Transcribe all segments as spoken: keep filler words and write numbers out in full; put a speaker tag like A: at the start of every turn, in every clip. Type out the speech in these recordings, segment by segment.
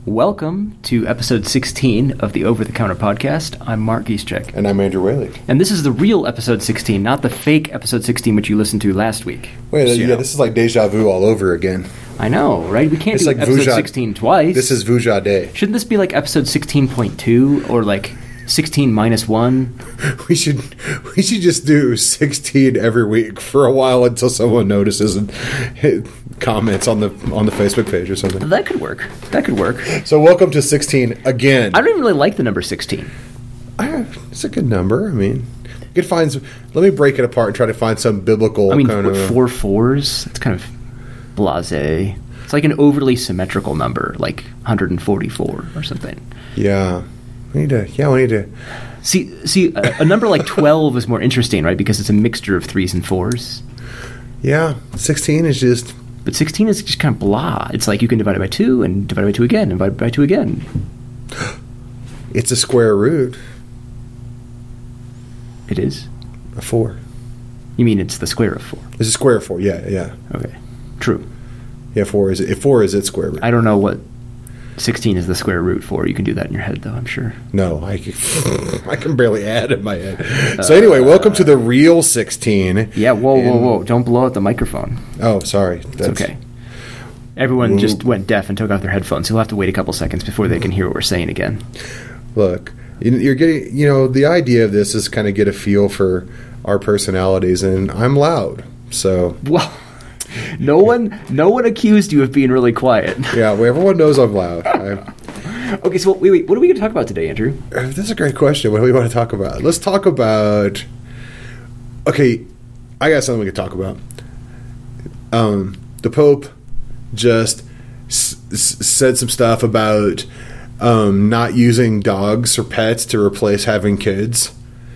A: Welcome to episode sixteen of the Over the Counter podcast. I'm Mark Gieschek.
B: And I'm Andrew Whaley.
A: And this is the real episode sixteen, not the fake episode sixteen which you listened to last week.
B: Wait,
A: so,
B: yeah,
A: know.
B: This is like deja vu all over again.
A: I know, right? We can't
B: it's
A: do
B: like
A: episode
B: Vuja,
A: sixteen twice.
B: This is Vuja Day.
A: Shouldn't this be like episode sixteen point two or like sixteen minus one?
B: We should we should just do sixteen every week for a while until someone notices and hit comments on the on the Facebook page or something.
A: That could work. That could work.
B: So welcome to sixteen again.
A: I don't even really like the number sixteen.
B: I, it's a good number. I mean, you could find some, let me break it apart and try to find some biblical
A: I mean,
B: kind
A: what,
B: of
A: four fours? It's kind of blasé. It's like an overly symmetrical number, like one hundred forty-four or something.
B: Yeah. We need to, yeah, we need to.
A: See, see, a, a number like twelve is more interesting, right? Because it's a mixture of threes and fours.
B: Yeah, sixteen is just.
A: But sixteen is just kind of blah. It's like you can divide it by two and divide it by two again and divide it by two again.
B: It's a square root.
A: It is?
B: A four.
A: You mean it's the square of four?
B: It's a square of four, yeah, yeah.
A: Okay, true.
B: Yeah, four is if four is its square root.
A: I don't know what sixteen is the square root for. You can do that in your head, though, I'm sure.
B: No, I can, I can barely add in my head. So anyway, welcome to the real sixteen.
A: Yeah, whoa, whoa, whoa. Don't blow out the microphone.
B: Oh, sorry. That's
A: it's okay. Everyone just went deaf and took off their headphones. You'll have to wait a couple seconds before they can hear what we're saying again.
B: Look, you're getting, you know, the idea of this is kind of get a feel for our personalities, and I'm loud, so.
A: Well, no one, no one accused you of being really quiet.
B: Yeah, well, everyone knows I'm loud. I,
A: okay, so wait, wait, what are we going to talk about today, Andrew?
B: That's a great question. What do we want to talk about? Let's talk about. Okay, I got something we could talk about. Um, the Pope just s- s- said some stuff about um, not using dogs or pets to replace having kids.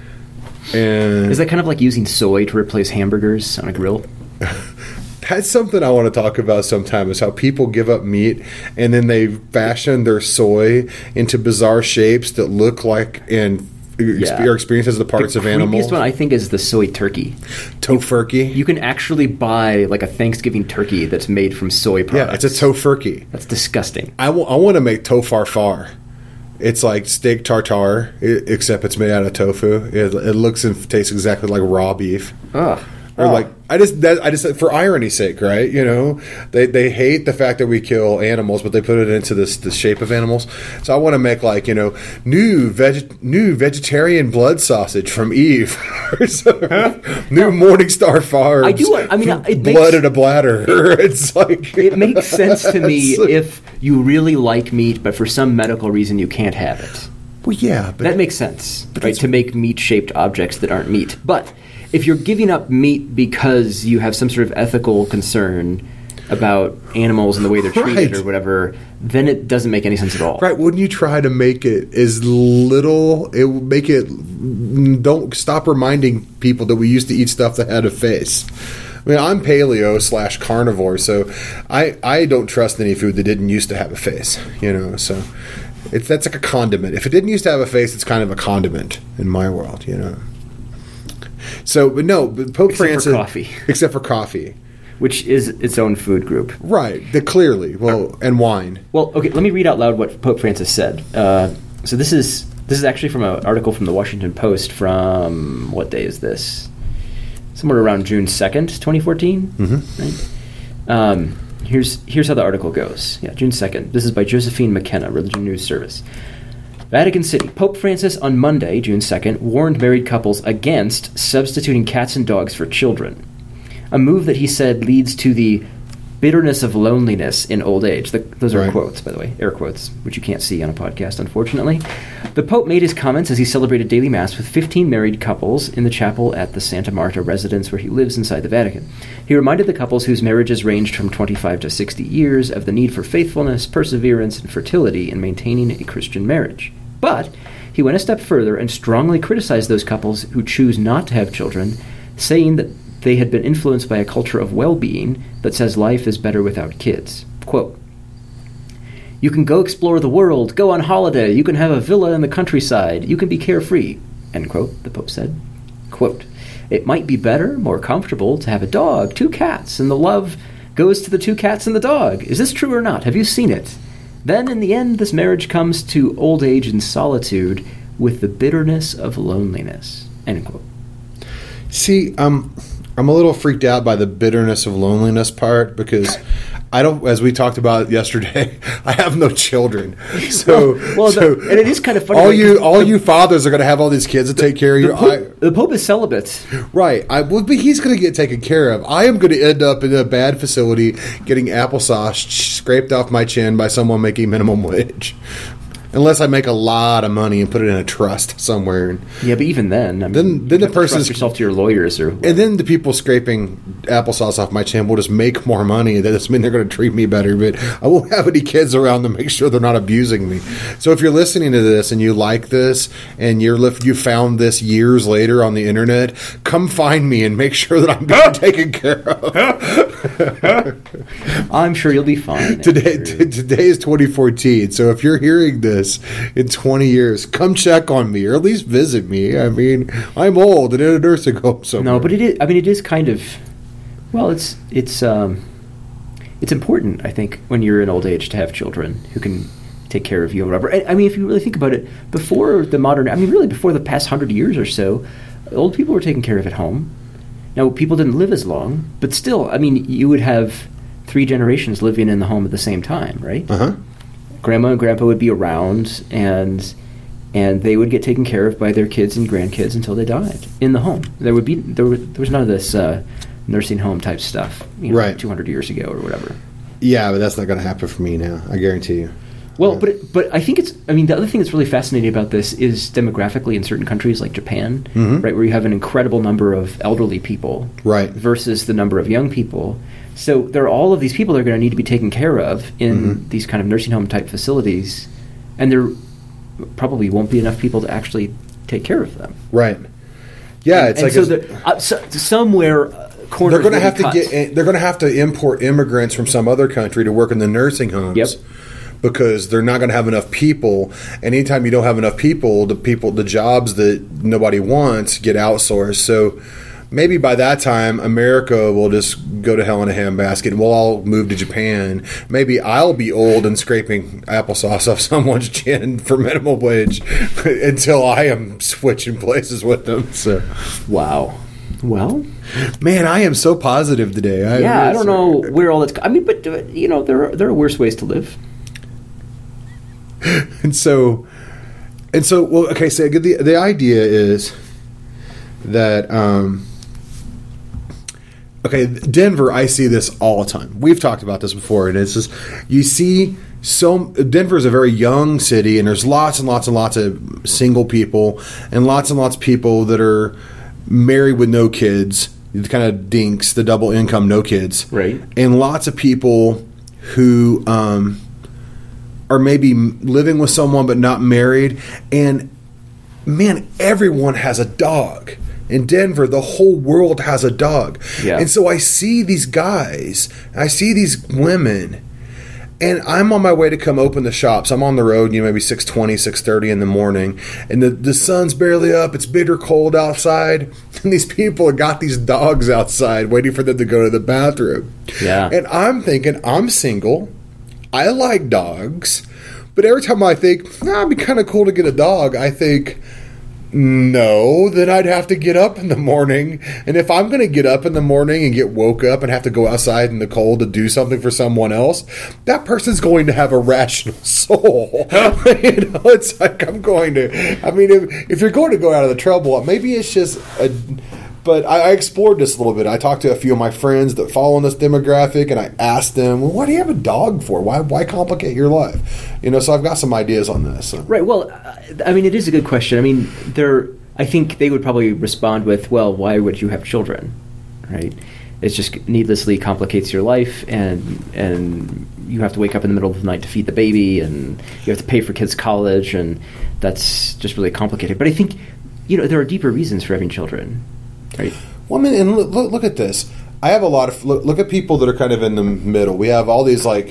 B: And
A: is that kind of like using soy to replace hamburgers on a grill?
B: That's something I want to talk about sometime, is how people give up meat and then they fashion their soy into bizarre shapes that look like and
A: yeah.
B: are experienced as the parts
A: the
B: of animals.
A: The creepiest one, I think, is the soy turkey.
B: Tofurkey?
A: You can actually buy like a Thanksgiving turkey that's made from soy products.
B: Yeah, it's a tofurkey.
A: That's disgusting.
B: I, w- I want to make tofarfar. It's like steak tartare, except it's made out of tofu. It, it looks and tastes exactly like raw beef.
A: Ugh.
B: Or
A: oh.
B: like I just that, I just for irony's sake, right? You know, they they hate the fact that we kill animals, but they put it into this the shape of animals. So I want to make like you know new veg new vegetarian blood sausage from Eve, or new Morningstar Farms.
A: I do. I mean, it
B: blood
A: makes,
B: in a bladder. It's like
A: it makes sense to me if you really like meat, but for some medical reason you can't have it.
B: Well, yeah, but
A: that makes sense, right? To make meat-shaped objects that aren't meat, but if you're giving up meat because you have some sort of ethical concern about animals and the way they're treated
B: right.
A: or whatever, then it doesn't make any sense at all.
B: Right. Wouldn't you try to make it as little, it would make it, don't stop reminding people that we used to eat stuff that had a face. I mean, I'm paleo slash carnivore, so I, I don't trust any food that didn't used to have a face, you know, so it's that's like a condiment. If it didn't used to have a face, it's kind of a condiment in my world, you know. So, but no, but Pope
A: except
B: Francis,
A: for coffee,
B: except for coffee,
A: which is its own food group,
B: right? The, clearly, well, and wine.
A: Well, okay, let me read out loud what Pope Francis said. Uh, so this is this is actually from an article from the Washington Post from what day is this? Somewhere around June second, twenty fourteen.
B: Mm-hmm.
A: Right? Um, here's here's how the article goes. Yeah, June second. This is by Josephine McKenna, Religion News Service. Vatican City. Pope Francis on Monday, June second, warned married couples against substituting cats and dogs for children. A move that he said leads to the bitterness of loneliness in old age. The, those are
B: right.
A: quotes, by the way, air quotes, which you can't see on a podcast, unfortunately. The Pope made his comments as he celebrated daily Mass with fifteen married couples in the chapel at the Santa Marta residence where he lives inside the Vatican. He reminded the couples whose marriages ranged from twenty-five to sixty years of the need for faithfulness, perseverance, and fertility in maintaining a Christian marriage. But he went a step further and strongly criticized those couples who choose not to have children, saying that they had been influenced by a culture of well-being that says life is better without kids. Quote, "You can go explore the world, go on holiday, you can have a villa in the countryside, you can be carefree," end quote, the Pope said. Quote, "It might be better, more comfortable to have a dog, two cats, and the love goes to the two cats and the dog. Is this true or not? Have you seen it? Then, in the end, this marriage comes to old age and solitude with the bitterness of loneliness. End quote.
B: See, um, I'm a little freaked out by the bitterness of loneliness part because I don't, as we talked about yesterday, I have no children. So,
A: well, well
B: so
A: the, and it is kind of funny.
B: All
A: like,
B: you, all
A: the,
B: you fathers are going to have all these kids to take care of
A: the
B: you.
A: Pope,
B: I,
A: the Pope is celibate,
B: right? I well, but he's going to get taken care of. I am going to end up in a bad facility getting applesauce scraped off my chin by someone making minimum wage. Unless I make a lot of money and put it in a trust somewhere.
A: Yeah, but even then, I mean,
B: then, then the person
A: trust yourself to your lawyers, or
B: and then the people scraping applesauce off my chin will just make more money. That doesn't mean they're going to treat me better, but I won't have any kids around to make sure they're not abusing me. So if you're listening to this and you like this, and you're you found this years later on the internet, come find me and make sure that I'm being taken care of.
A: I'm sure you'll be fine.
B: Today, t- today is twenty fourteen, so if you're hearing this in twenty years, come check on me or at least visit me. I mean, I'm old and in a nursing home somewhere.
A: No, but it is. I mean, it is kind of. Well, it's it's um, it's important. I think when you're in old age to have children who can take care of you and whatever. I, I mean, if you really think about it, before the modern, I mean, really before the past hundred years or so, old people were taken care of at home. Now, people didn't live as long, but still, I mean, you would have three generations living in the home at the same time, right?
B: Uh huh.
A: Grandma and grandpa would be around, and and they would get taken care of by their kids and grandkids until they died in the home. There would be there, was, there was none of this uh, nursing home type stuff, you know,
B: right,
A: two hundred years ago or whatever.
B: Yeah, but that's not going to happen for me now. I guarantee you.
A: Well,
B: yeah.
A: but it, but I think it's. I mean, the other thing that's really fascinating about this is demographically in certain countries like Japan,
B: mm-hmm.
A: right, where you have an incredible number of elderly people,
B: right,
A: versus the number of young people. So there are all of these people that are going to need to be taken care of in
B: mm-hmm.
A: these kind of nursing home type facilities, and there probably won't be enough people to actually take care of them.
B: Right. Yeah,
A: and,
B: it's
A: and
B: like
A: so,
B: a,
A: the, uh, so somewhere uh, corners.
B: They're going to have
A: cut.
B: to get. They're going to have to import immigrants from some other country to work in the nursing homes.
A: Yep.
B: Because they're not going to have enough people. And anytime you don't have enough people, the people, the jobs that nobody wants get outsourced. So maybe by that time, America will just go to hell in a handbasket and we'll all move to Japan. Maybe I'll be old and scraping applesauce off someone's chin for minimum wage until I am switching places with them. So,
A: wow. Well,
B: man, I am so positive today. I
A: yeah,
B: really
A: I don't
B: sorry.
A: know where all that's. I mean, but uh, you know, there are, there are worse ways to live.
B: And so, and so, well, okay. So the the idea is that, um, okay, Denver. I see this all the time. We've talked about this before, and it's just you see. So Denver is a very young city, and there's lots and lots and lots of single people, and lots and lots of people that are married with no kids. The kind of dinks, the double income, no kids,
A: right?
B: And lots of people who. Um, Or maybe living with someone but not married. And, man, everyone has a dog. In Denver, the whole world has a dog.
A: Yeah.
B: And so I see these guys, I see these women, and I'm on my way to come open the shops. I'm on the road, you know, maybe six twenty, six thirty in the morning, and the, the sun's barely up. It's bitter cold outside. And these people have got these dogs outside waiting for them to go to the bathroom.
A: Yeah.
B: And I'm thinking, I'm single. I like dogs, but every time I think, nah, it'd be kind of cool to get a dog, I think, no, then I'd have to get up in the morning. And if I'm going to get up in the morning and get woke up and have to go outside in the cold to do something for someone else, that person's going to have a rational soul. You know, it's like I'm going to, I mean, if, if you're going to go out of the trouble, maybe it's just a... But I, I explored this a little bit. I talked to a few of my friends that fall in this demographic, and I asked them, well, what do you have a dog for? Why why complicate your life? You know, so I've got some ideas on this. So.
A: Right. Well, I mean, it is a good question. I mean, there. I think they would probably respond with, well, why would you have children? Right? It just needlessly complicates your life, and and you have to wake up in the middle of the night to feed the baby, and you have to pay for kids' college, and that's just really complicated. But I think, you know, there are deeper reasons for having children. Right.
B: Well, I mean, and look, look at this. I have a lot of look, look at people that are kind of in the middle. We have all these like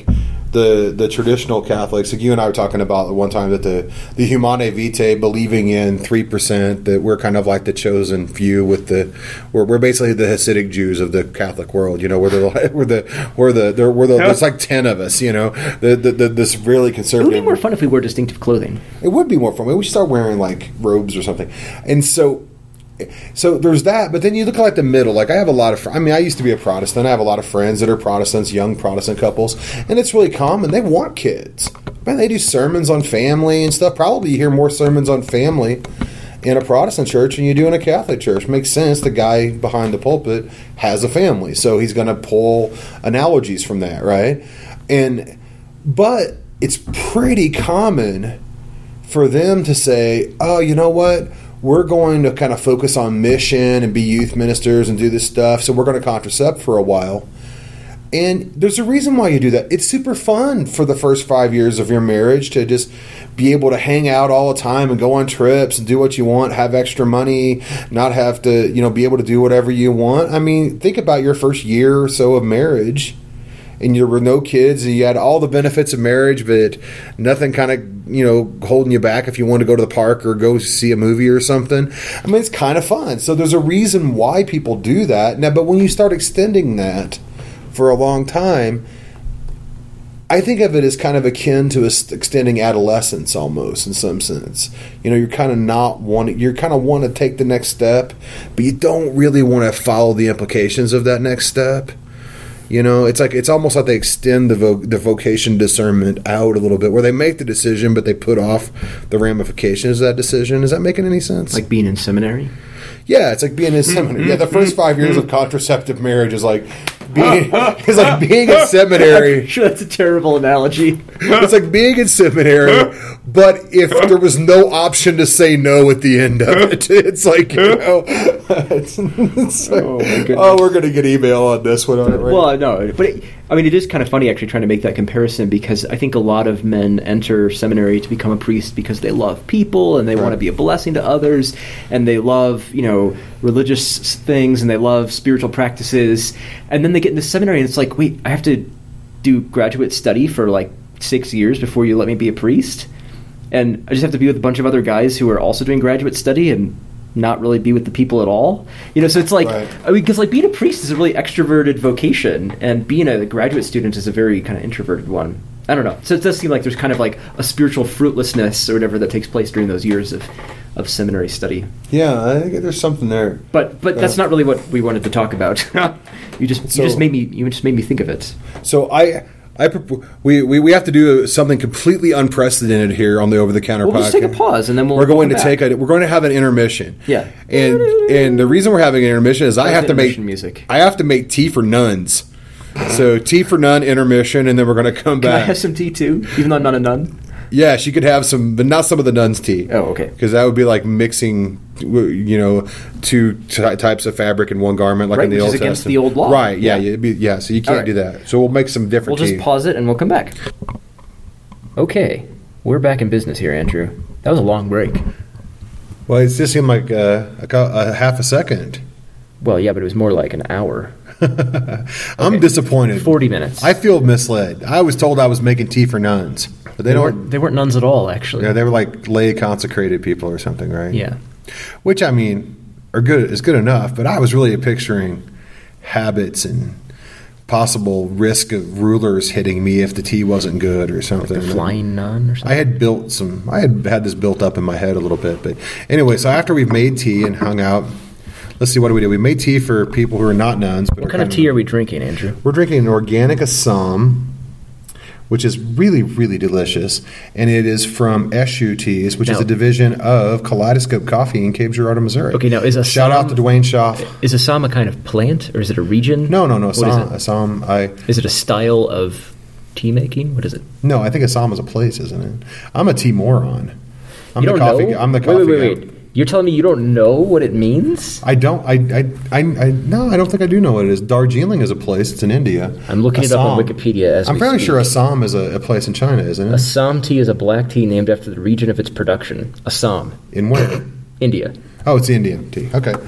B: the the traditional Catholics, like you and I were talking about at one time, that the the Humanae Vitae, believing in three percent, that we're kind of like the chosen few, with the we're, we're basically the Hasidic Jews of the Catholic world. You know, we're the we're the we're the there we're the there's like ten of us. You know, the, the, the this really conservative.
A: It would be more fun if we wore distinctive clothing.
B: It would be more fun. We should start wearing like robes or something. And so. So there's that, but then you look at like the middle. Like I have a lot of, fr- I mean, I used to be a Protestant. I have a lot of friends that are Protestants, young Protestant couples, and it's really common. They want kids. Man, they do sermons on family and stuff. Probably you hear more sermons on family in a Protestant church than you do in a Catholic church. Makes sense. The guy behind the pulpit has a family, so he's going to pull analogies from that, right? And but it's pretty common for them to say, "Oh, you know what? We're going to kind of focus on mission and be youth ministers and do this stuff, so we're going to contracept for a while." And there's a reason why you do that. It's super fun for the first five years of your marriage to just be able to hang out all the time and go on trips and do what you want, have extra money, not have to, you know, be able to do whatever you want. I mean, think about your first year or so of marriage, and you were no kids, and you had all the benefits of marriage, but nothing kind of, you know, holding you back if you want to go to the park or go see a movie or something. I mean, it's kind of fun. So there's a reason why people do that. Now, but when you start extending that for a long time, I think of it as kind of akin to extending adolescence almost, in some sense. You know, you're kind of not wanting, you're kind of want to take the next step, but you don't really want to follow the implications of that next step. You know, it's like it's almost like they extend the vo- the vocation discernment out a little bit, where they make the decision, but they put off the ramifications of that decision. Is that making any sense?
A: Like being in seminary?
B: Yeah, it's like being in seminary. Yeah, the first five years of contraceptive marriage is like being it's like being in seminary.
A: I'm sure that's a terrible analogy.
B: It's like being in seminary, but if there was no option to say no at the end of it, it's like, you know, it's, it's like, oh, my goodness. Oh, we're going to get email on this one, aren't we?
A: Well, no, but it, I mean, it is kind of funny actually trying to make that comparison, because I think a lot of men enter seminary to become a priest because they love people and they right. want to be a blessing to others, and they love, you know, religious things, and they love spiritual practices, and then they get into seminary and it's like, wait, I have to do graduate study for like six years before you let me be a priest, and I just have to be with a bunch of other guys who are also doing graduate study and not really be with the people at all, you know. So it's like, right. I mean, because like being a priest is a really extroverted vocation, and being a graduate student is a very kind of introverted one. I don't know. So it does seem like there's kind of like a spiritual fruitlessness or whatever that takes place during those years of, of seminary study.
B: Yeah, I think there's something there.
A: But but uh, that's not really what we wanted to talk about. you just so, you just made me you just made me think of it.
B: So I. I, we, we we have to do something completely unprecedented here on the Over the Counter
A: we'll
B: podcast.
A: We'll just take a pause and then we'll.
B: We're going
A: we'll
B: to take a. We're going to have an intermission.
A: Yeah.
B: And and the reason we're having an intermission is I have to make
A: music.
B: I have to make tea for nuns. So tea for nun intermission, and then we're going to come back.
A: Can I have some tea too, even though I'm not a nun?
B: Yeah, she could have some, but not some of the nuns' tea.
A: Oh, okay.
B: Because that would be like mixing, you know, two t- types of fabric in one garment, like
A: right,
B: in the
A: which
B: Old
A: is
B: Testament.
A: Against the old law.
B: Right? Yeah,
A: yeah.
B: Yeah, be, yeah so you can't
A: right.
B: do that. So we'll make some different.
A: We'll
B: tea.
A: just pause it and we'll come back. Okay, we're back in business here, Andrew. That was a long break.
B: Well, it just seemed like uh, a, a half a second.
A: Well, yeah, but it was more like an hour.
B: I'm
A: okay.
B: disappointed.
A: Forty minutes.
B: I feel misled. I was told I was making tea for nuns, but they,
A: they
B: don't.
A: Weren't, they weren't nuns at all, actually.
B: Yeah, they were like lay consecrated people or something, right?
A: Yeah.
B: Which I mean, are good is good enough. But I was really picturing habits and possible risk of rulers hitting me if the tea wasn't good or something.
A: Like the flying nun or something.
B: I had built some. I had had this built up in my head a little bit, but anyway. So after we've made tea and hung out. Let's see, what do we do? We made tea for people who are not nuns. But
A: what kind of tea are we drinking, Andrew?
B: We're drinking an organic Assam, which is really, really delicious. And it is from Eshu Teas, which now, is a division of Kaleidoscope Coffee in Cape Girardeau, Missouri.
A: Okay, now is Assam...
B: Shout out to Dwayne Shaw.
A: Is Assam a kind of plant, or is it a region?
B: No, no, no.
A: What
B: Assam,
A: is it?
B: Assam, I...
A: Is it a style of tea making? What is it?
B: No, I think Assam is a place, isn't it? I'm a tea moron. I'm
A: you
B: the
A: don't
B: coffee
A: know?
B: I'm the coffee
A: wait, wait, wait,
B: guy.
A: wait. You're telling me you don't know what it means?
B: I don't. I, I, I, I. No, I don't think I do know what it is. Darjeeling is a place. It's in India.
A: I'm looking
B: Assam.
A: it up on Wikipedia as
B: I'm
A: we
B: fairly
A: speak.
B: sure Assam is a, a place in China, isn't it?
A: Assam tea is a black tea named after the region of its production. Assam.
B: In where?
A: India.
B: Oh, it's Indian tea. Okay.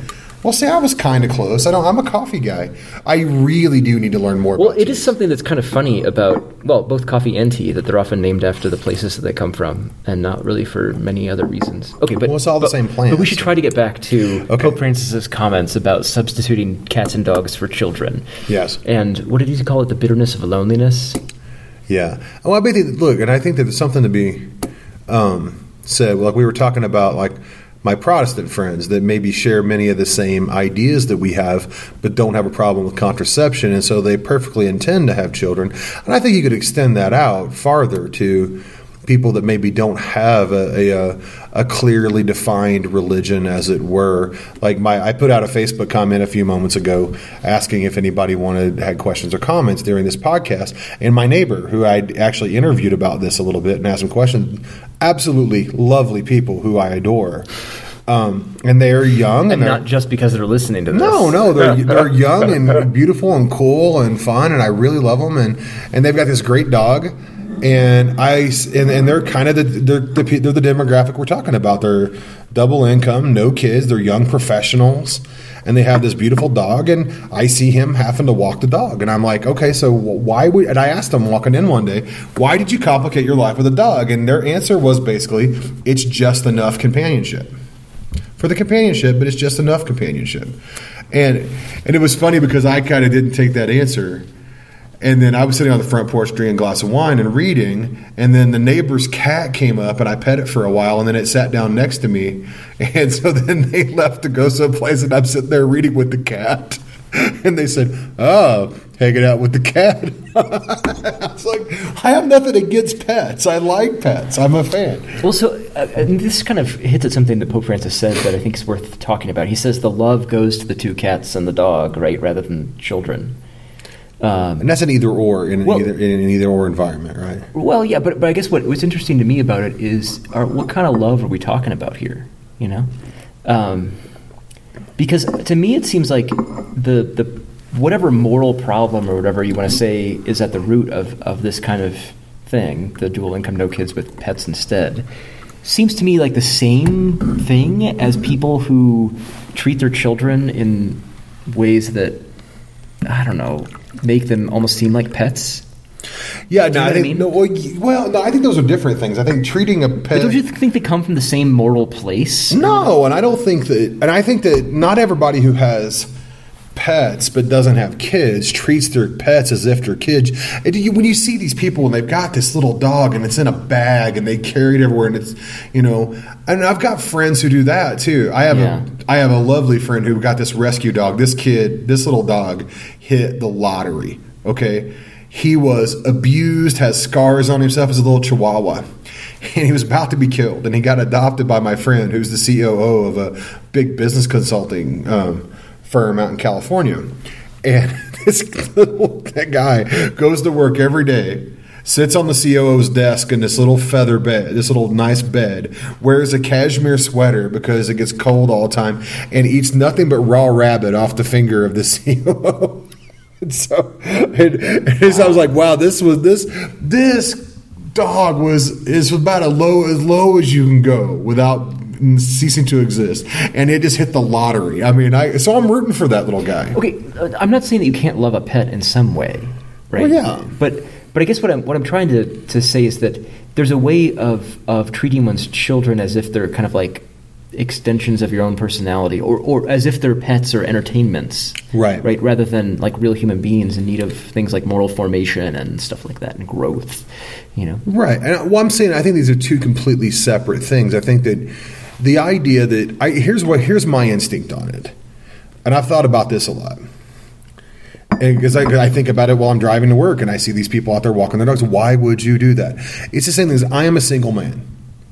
B: Well, see, I was kind of close. I don't. I'm a coffee guy. I really do need to learn more.
A: Well,
B: about
A: it
B: teas.
A: is something that's kind of funny about, well, both coffee and tea, that they're often named after the places that they come from, and not really for many other reasons. Okay, but
B: Well, it's all the
A: but,
B: same plant,
A: But we should
B: so-
A: try to get back to
B: Okay.
A: Pope Francis's comments about substituting cats and dogs for children.
B: Yes.
A: And what did he call it? The bitterness of loneliness.
B: Yeah. Well, I think look, and I think that there's something to be um, said. Like we were talking about, like my Protestant friends that maybe share many of the same ideas that we have, but don't have a problem with contraception, and so they perfectly intend to have children. And I think you could extend that out farther to people that maybe don't have a, a, a clearly defined religion, as it were. Like my, I put out a Facebook comment a few moments ago asking if anybody wanted had questions or comments during this podcast, and my neighbor, who I actually interviewed about this a little bit and asked some questions, absolutely lovely people who I adore, um, and they're young, and,
A: And
B: they're,
A: not just because they're listening to this.
B: no, no, they're they're young and beautiful and cool and fun, and I really love them. And, and they've got this great dog, and I and, and they're kind of the they're, the they're the demographic we're talking about. They're double income, no kids, they're young professionals, and they have this beautiful dog. And I see him having to walk the dog, and I'm like, okay, so why would? And I asked them walking in one day, why did you complicate your life with a dog? And their answer was basically, it's just enough companionship. For the companionship, but it's just enough companionship. And and it was funny because I kind of didn't take that answer. And then I was sitting on the front porch drinking a glass of wine and reading, and then the neighbor's cat came up, and I pet it for a while, and then it sat down next to me. And so then they left to go someplace, and I'm sitting there reading with the cat. And they said, oh, hanging out with the cat. I was like, I have nothing against pets. I like pets. I'm a fan.
A: Well, so uh, and this kind of hits at something that Pope Francis said that I think is worth talking about. He says the love goes to the two cats and the dog, right, rather than children. Um,
B: And that's an either or in,
A: Well-
B: either, in an either or environment, right?
A: well, yeah, but but I guess what what's interesting to me about it is, are, what kind of love are we talking about here? You know, um, because to me it seems like the the whatever moral problem or whatever you want to say is at the root of of this kind of thing, the dual income, no kids with pets instead, seems to me like the same thing as people who treat their children in ways that, I don't know, make them almost seem like pets.
B: Yeah,
A: Do
B: no,
A: you know
B: I
A: what I
B: think
A: mean?
B: no. Well, y- well, no, I think those are different things. I think treating a
A: But
B: pet.
A: don't you think they come from the same moral place?
B: No, and I don't think that. And I think that not everybody who has pets but doesn't have kids treats their pets as if they're kids. And you, when you see these people and they've got this little dog and it's in a bag and they carry it everywhere and it's, you know, and I've got friends who do that too. I have
A: Yeah.
B: a I have a lovely friend who got this rescue dog. This kid, this little dog, hit the lottery. Okay. He was abused, has scars on himself as a little chihuahua. And he was about to be killed. And he got adopted by my friend, who's the C O O of a big business consulting um, firm out in California. And this little that guy goes to work every day, sits on the C O O's desk in this little feather bed, this little nice bed, wears a cashmere sweater because it gets cold all the time, and eats nothing but raw rabbit off the finger of the C O O. And so, and, and so I was like, wow, this was this this dog was is about as low as low as you can go without ceasing to exist, and it just hit the lottery. I mean, I so I'm rooting for that little guy.
A: Okay, uh, I'm not saying that you can't love a pet in some way, right?
B: Well, yeah.
A: But but I guess what I'm what I'm trying to, to say is that there's a way of of treating one's children as if they're kind of like extensions of your own personality, or, or as if they're pets or entertainments,
B: Right.
A: right, rather than like real human beings in need of things like moral formation and stuff like that, and growth, you know.
B: Right. And what I'm saying, I think these are two completely separate things. I think that the idea that I here's what here's my instinct on it, and I've thought about this a lot. Because I, I think about it while I'm driving to work, and I see these people out there walking their dogs. Why would you do that? It's the same thing as I am a single man.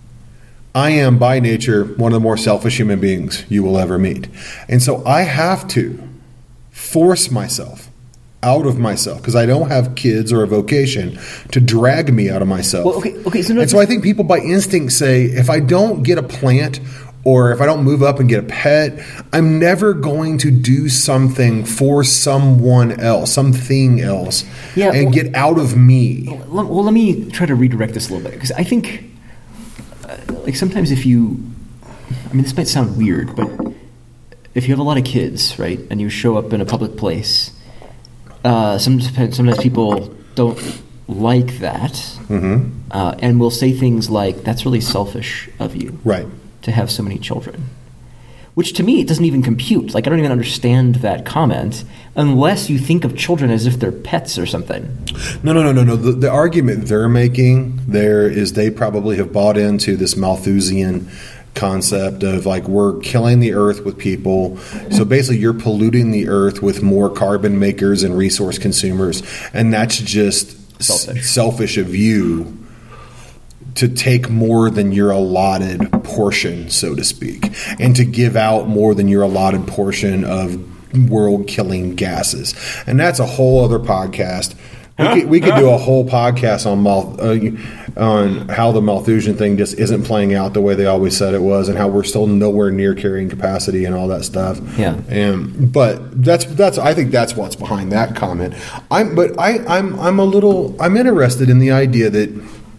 B: I am by nature one of the more selfish human beings you will ever meet. And so I have to force myself out of myself because I don't have kids or a vocation to drag me out of myself.
A: Well, okay, okay. So no,
B: and so I think people by instinct say, if I don't get a plant or if I don't move up and get a pet, I'm never going to do something for someone else, something else,
A: Yeah,
B: and
A: well-
B: get out of me.
A: Well, well, let me try to redirect this a little bit, because I think, uh, like, sometimes if you, I mean, this might sound weird, but if you have a lot of kids, right, and you show up in a public place, uh, some, sometimes people don't like that,
B: Mm-hmm.
A: uh, and will say things like, "That's really selfish of you,
B: Right.
A: to have so many children." Which to me, it doesn't even compute. Like, I don't even understand that comment unless you think of children as if they're pets or something.
B: No, no, no, no, no. The, the argument they're making there is they probably have bought into this Malthusian concept of like we're killing the earth with people. So basically you're polluting the earth with more carbon makers and resource consumers. And that's just
A: Selfish.
B: s- selfish of you to take more than your allotted portion, so to speak, and to give out more than your allotted portion of world-killing gases. And that's a whole other podcast. We could, we could do a whole podcast on Mal, uh, on how the Malthusian thing just isn't playing out the way they always said it was, and how we're still nowhere near carrying capacity and all that stuff.
A: Yeah.
B: And but that's that's I think that's what's behind that comment. I'm but I I'm I'm a little I'm interested in the idea that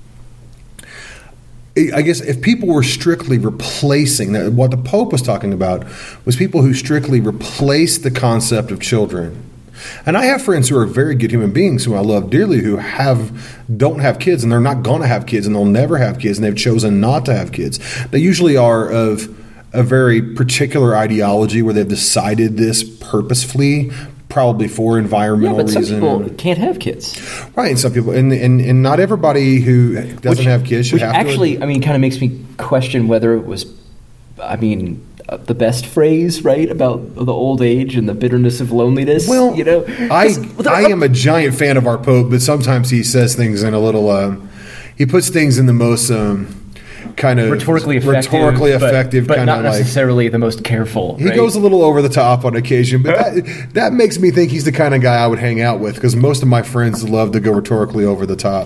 B: I guess if people were strictly replacing that, what the Pope was talking about was people who strictly replace the concept of children. And I have friends who are very good human beings who I love dearly who have don't have kids, and they're not going to have kids, and they'll never have kids, and they've chosen not to have kids. They usually are of a very particular ideology where they've decided this purposefully, probably for
A: Yeah,
B: environmental
A: but some
B: reasons.
A: people can't have kids.
B: Right, and some people, and, and, and not everybody who doesn't
A: Which-
B: have kids should
A: which
B: have
A: actually,
B: to.
A: I mean, kind of makes me question whether it was, I mean, uh, the best phrase, right, about the old age and the bitterness of loneliness.
B: Well,
A: you know,
B: I
A: 'Cause there
B: I
A: are-
B: am a giant fan of our Pope, but sometimes he says things in a little. Um, he puts things in the most um, kind of
A: rhetorically effective,
B: rhetorically
A: but-
B: effective
A: but,
B: kind
A: not
B: of like.
A: necessarily the most careful.
B: He
A: right?
B: goes a little over the top on occasion, but that, that makes me think he's the kind of guy I would hang out with because most of my friends love to go rhetorically over the top.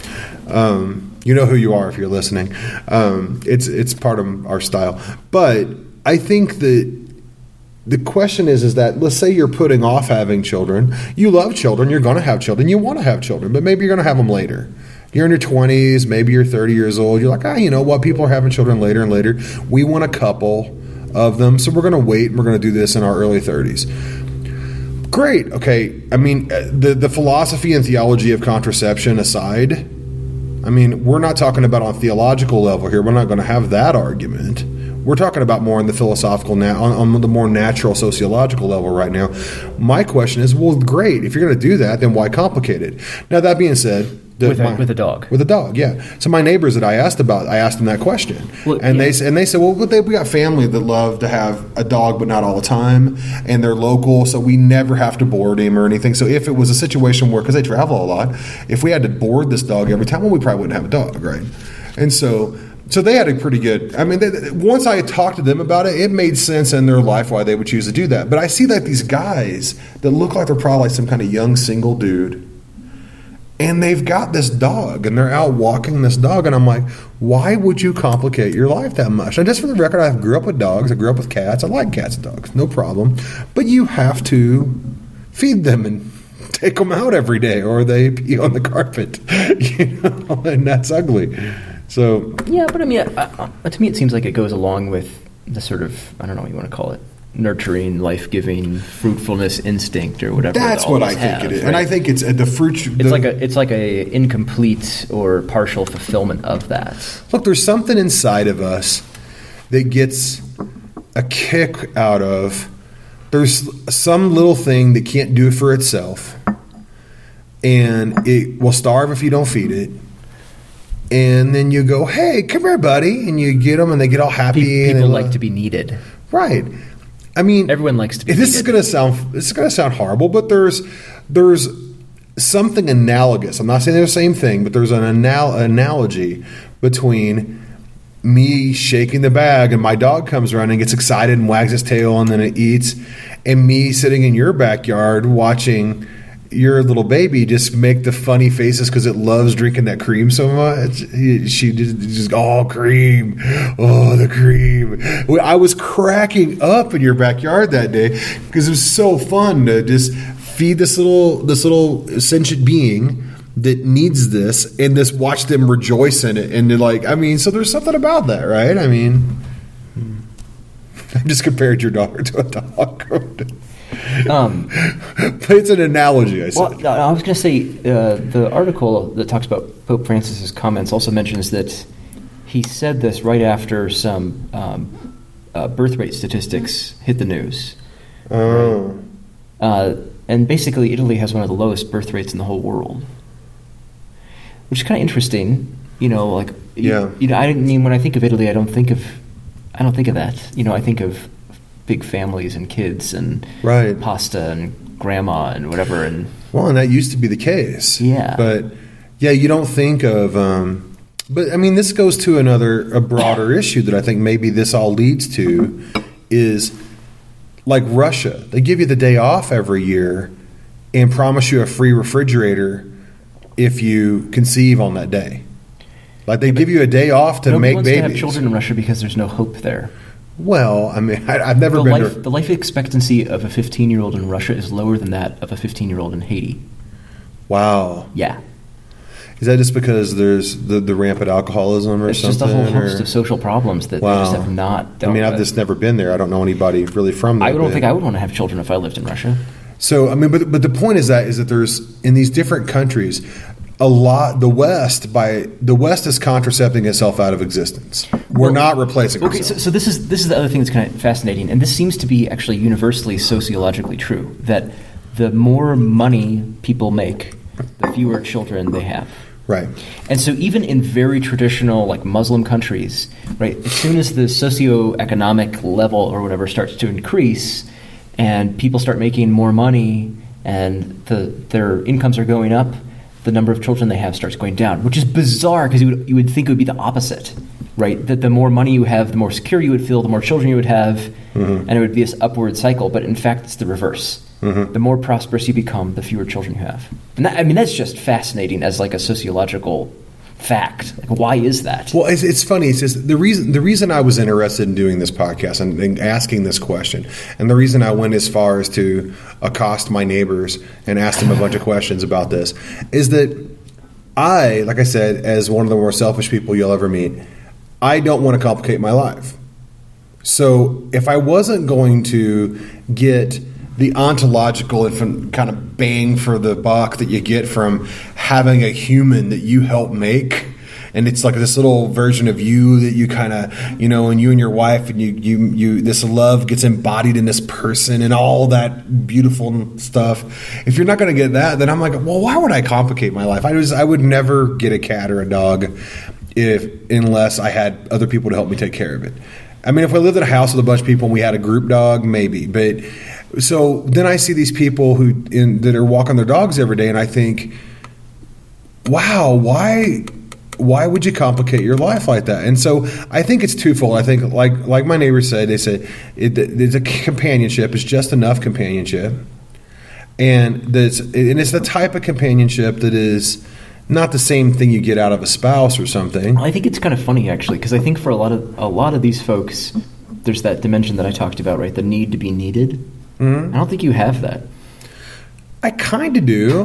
B: Um, you know who you are if you're listening. Um, it's it's part of our style, but I think that the question is is that let's say you're putting off having children. You love children. You're going to have children. You want to have children, but maybe you're going to have them later. You're in your twenties, maybe you're thirty years old. You're like, ah, you know what? People are having children later and later. We want a couple of them, so we're going to wait and we're going to do this in our early thirties. Great. Okay. I mean, the the philosophy and theology of contraception aside, I mean, we're not talking about on theological level here. We're not going to have that argument. We're talking about more on the philosophical, na- on, on the more natural sociological level right now. My question is, well, great. If you're going to do that, then why complicate it? Now, that being said, the,
A: With a-
B: my-
A: with a dog.
B: with a dog, yeah. So my neighbors that I asked about, I asked them that question,
A: Well,
B: and
A: yeah.
B: they and they said, well, they, we got family that love to have a dog, but not all the time, and they're local, so we never have to board him or anything. So if it was a situation where, because they travel a lot, if we had to board this dog every time, well, we probably wouldn't have a dog, right? And so. So they had a pretty good. I mean, they, once I had talked to them about it, it made sense in their life why they would choose to do that. But I see that these guys that look like they're probably some kind of young single dude, and they've got this dog, and they're out walking this dog, and I'm like, why would you complicate your life that much? And just for the record, I grew up with dogs. I grew up with cats. I like cats and dogs, no problem. But you have to feed them and take them out every day, or they pee on the carpet, you know, and that's ugly. So
A: Yeah, but I mean, uh, uh, to me, it seems like it goes along with the sort of, I don't know what you want to call it, nurturing, life-giving, fruitfulness instinct or whatever.
B: that's
A: all
B: what
A: of
B: I
A: us
B: think
A: have,
B: it is,
A: right?
B: and I think it's uh, the fruit.
A: It's
B: the,
A: like a it's like a incomplete or partial fulfillment of that.
B: Look, there's something inside of us that gets a kick out of. There's some little thing that can't do it for itself, and it will starve if you don't feed it. And then you go, hey, come here, buddy, and you get them, and they get all happy.
A: Pe-
B: and
A: People
B: they-
A: like to be needed.
B: right. I mean,
A: Everyone likes to be
B: This is
A: needed.
B: going to sound. This is going to sound horrible, but there's there's something analogous. I'm not saying they're the same thing, but there's an anal- analogy between me shaking the bag and my dog comes running, gets excited and wags its tail, and then it eats, and me sitting in your backyard watching your little baby just make the funny faces because it loves drinking that cream so much. She just, just oh, cream, oh, the cream. I was cracking up in your backyard that day because it was so fun to just feed this little this little sentient being that needs this and just watch them rejoice in it. And they're like, I mean, so there's something about that, right? I mean, I just compared your daughter to a dog.
A: Um,
B: but it's an analogy, I said.
A: Well, I was going to say, uh, the article that talks about Pope Francis's comments also mentions that he said this right after some um, uh, birth rate statistics hit the news.
B: Oh.
A: Uh, and basically, Italy has one of the lowest birth rates in the whole world, which is kind of interesting. You know, like you,
B: yeah.
A: You know, I mean, when I think of Italy, I don't think of, I don't think of that. You know, I think of big families and kids and
B: right.
A: pasta and grandma and whatever. And
B: well, and that used to be the case.
A: Yeah.
B: But yeah, you don't think of. Um, but I mean, this goes to another a broader issue that I think maybe this all leads to is. Like Russia, they give you the day off every year and promise you a free refrigerator if you conceive on that day. Like they give you a day off to
A: Nobody
B: make
A: wants
B: babies.
A: To have children in Russia because there's no hope there.
B: Well, I mean, I, I've never
A: the
B: been
A: life,
B: to...
A: The life expectancy of a fifteen-year-old in Russia is lower than that of a fifteen-year-old in Haiti.
B: Wow.
A: Yeah.
B: Is that just because there's the, the rampant alcoholism or
A: it's
B: something?
A: It's just a whole host
B: or?
A: of social problems that
B: wow.
A: they just have not dealt
B: I mean, I've
A: with.
B: just never been there. I don't know anybody really from there.
A: I don't think I would want to have children if I lived in Russia.
B: So, I mean, but but the point is that is that there's, in these different countries, a lot, the West, by the West is contracepting itself out of existence. We're
A: well,
B: not replacing
A: Okay,
B: ourselves.
A: so, so this is this is the other thing that's kind of fascinating, and this seems to be actually universally sociologically true, that the more money people make, the fewer children they have.
B: Right.
A: And so even in very traditional, like Muslim countries, right, as soon as the socioeconomic level or whatever starts to increase and people start making more money and the, their incomes are going up, the number of children they have starts going down, which is bizarre because you would, you would think it would be the opposite, right? That the more money you have, the more secure you would feel, the more children you would have, mm-hmm. and it would be this upward cycle. But in fact, it's the reverse. Mm-hmm. The more prosperous you become, the fewer children you have. And that, I mean, that's just fascinating as like a sociological fact. Like, why is that?
B: Well, it's, it's funny. It's just the reason the reason I was interested in doing this podcast and, and asking this question, and the reason I went as far as to accost my neighbors and ask them a bunch of questions about this, is that I, like I said, as one of the more selfish people you'll ever meet, I don't want to complicate my life. So if I wasn't going to get the ontological and kind of bang for the buck that you get from having a human that you help make, and it's like this little version of you that you kind of, you know, and you and your wife, and you, you, you, this love gets embodied in this person and all that beautiful stuff. If you're not going to get that, then I'm like, well, why would I complicate my life? I was, I would never get a cat or a dog if, unless I had other people to help me take care of it. I mean, if I lived in a house with a bunch of people and we had a group dog, maybe, but so then I see these people who in, that are walking their dogs every day, and I think, wow, why why would you complicate your life like that? And so I think it's twofold. I think, like like my neighbor said, they said it, it's a companionship. It's just enough companionship, and that's and it's the type of companionship that is not the same thing you get out of a spouse or something.
A: I think it's kind of funny actually, because I think for a lot of a lot of these folks, there's that dimension that I talked about, right? The need to be needed. Mm-hmm. I don't think you have that.
B: I kind of do.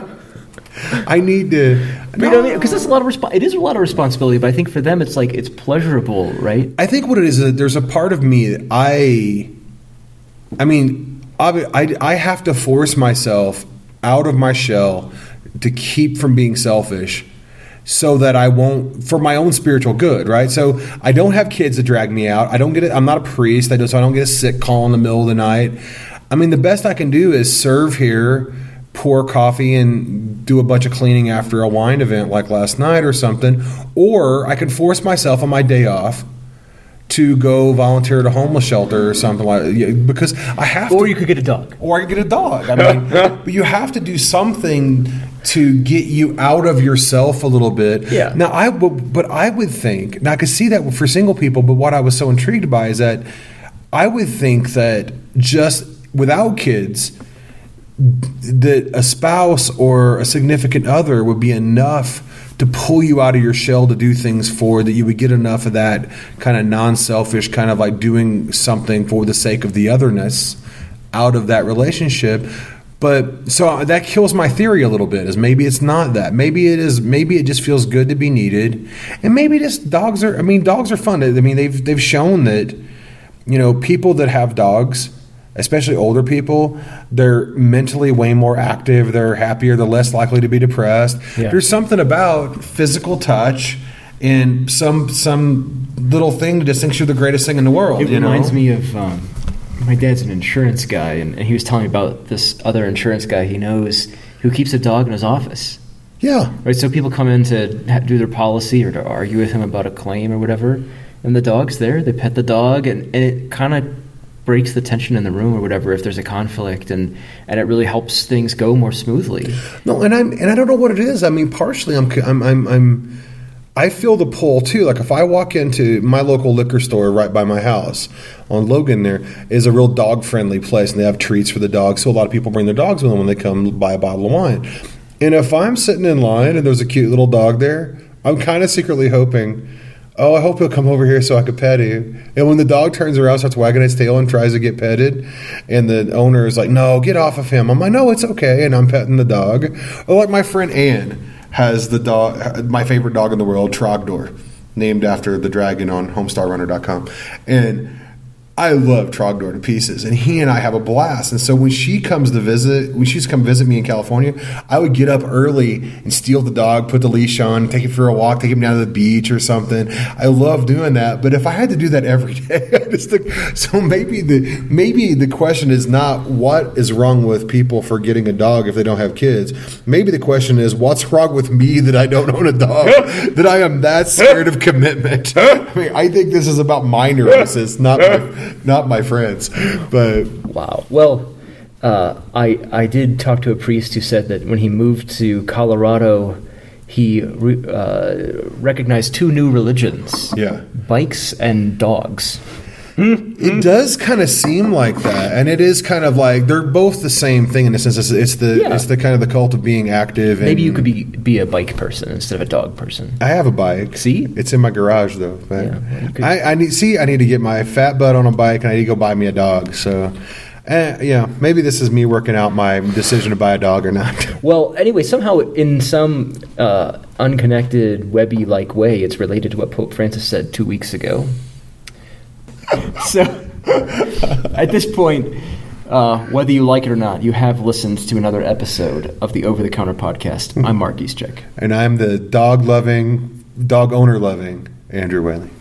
B: I need to.
A: No. You know what I mean? Because it's a lot of resp- it is a lot of responsibility, but I think for them it's like it's pleasurable, right?
B: I think what it is, is that there's a part of me that I, I mean, I, I have to force myself out of my shell to keep from being selfish, so that I won't, for my own spiritual good, right? So I don't have kids that drag me out. I don't get it. I'm not a priest. I don't, so I don't get a sick call in the middle of the night. I mean, the best I can do is serve here, pour coffee, and do a bunch of cleaning after a wine event like last night or something. Or I can force myself on my day off to go volunteer at a homeless shelter or something like, because I have
A: or
B: to.
A: you could get a dog.
B: Or I could get a dog. I mean, but you have to do something to get you out of yourself a little bit.
A: Yeah.
B: Now, I but I would think, now I could see that for single people, but what I was so intrigued by is that I would think that just without kids, that a spouse or a significant other would be enough to pull you out of your shell to do things for, that you would get enough of that kind of non-selfish, kind of like doing something for the sake of the otherness out of that relationship. But so that kills my theory a little bit, is maybe it's not that. Maybe it is, maybe it just feels good to be needed. And maybe just dogs are, I mean, dogs are fun. I mean, they've they've shown that you know, people that have dogs, especially older people, they're mentally way more active. They're happier. They're less likely to be depressed. Yeah. There's something about physical touch and some some little thing that just thinks you're the greatest thing in the world.
A: It
B: you
A: reminds
B: know?
A: me of um, my dad's an insurance guy, and, and he was telling me about this other insurance guy he knows who keeps a dog in his office.
B: Yeah.
A: Right. So people come in to ha- do their policy or to argue with him about a claim or whatever, and the dog's there. They pet the dog, and, and it kind of breaks the tension in the room or whatever if there's a conflict, and, and it really helps things go more smoothly.
B: No, and I'm and I don't know what it is. I mean, partially, I'm I'm I'm. I'm I feel the pull too. Like if I walk into my local liquor store right by my house on Logan, there is a real dog friendly place, and they have treats for the dogs. So a lot of people bring their dogs with them when they come buy a bottle of wine. And if I'm sitting in line and there's a cute little dog there, I'm kind of secretly hoping, oh, I hope he'll come over here so I could pet him. And when the dog turns around, starts wagging its tail and tries to get petted, and the owner is like, no, get off of him. I'm like, no, it's okay. And I'm petting the dog. Or like my friend Ann has the dog, my favorite dog in the world, Trogdor, named after the dragon on homestar runner dot com. And I love Trogdor to pieces, and he and I have a blast. And so when she comes to visit, when she's come visit me in California, I would get up early and steal the dog, put the leash on, take him for a walk, take him down to the beach or something. I love doing that. But if I had to do that every day, I just think, so maybe the maybe the question is not what is wrong with people for getting a dog if they don't have kids. Maybe the question is what's wrong with me that I don't own a dog, that I am that scared of commitment. I mean, I think this is about my neurosis, not my Not my friends, but
A: wow. Well, uh, I I did talk to a priest who said that when he moved to Colorado, he re- uh, recognized two new religions:
B: yeah,
A: bikes and dogs.
B: It does kind of seem like that, and it is kind of like they're both the same thing in a sense. It's, it's the yeah. it's the kind of the cult of being active. And
A: maybe you could be be a bike person instead of a dog person.
B: I have a bike.
A: See,
B: it's in my garage though.
A: Yeah, well,
B: I, I need see. I need to get my fat butt on a bike, and I need to go buy me a dog. So, eh, yeah, maybe this is me working out my decision to buy a dog or not.
A: Well, anyway, somehow in some uh, unconnected, webby-like way, it's related to what Pope Francis said two weeks ago. So, at this point, uh, whether you like it or not, you have listened to another episode of the Over the Counter podcast. I'm Mark Eastcheck.
B: And I'm the dog-loving, dog-owner-loving Andrew Whaley.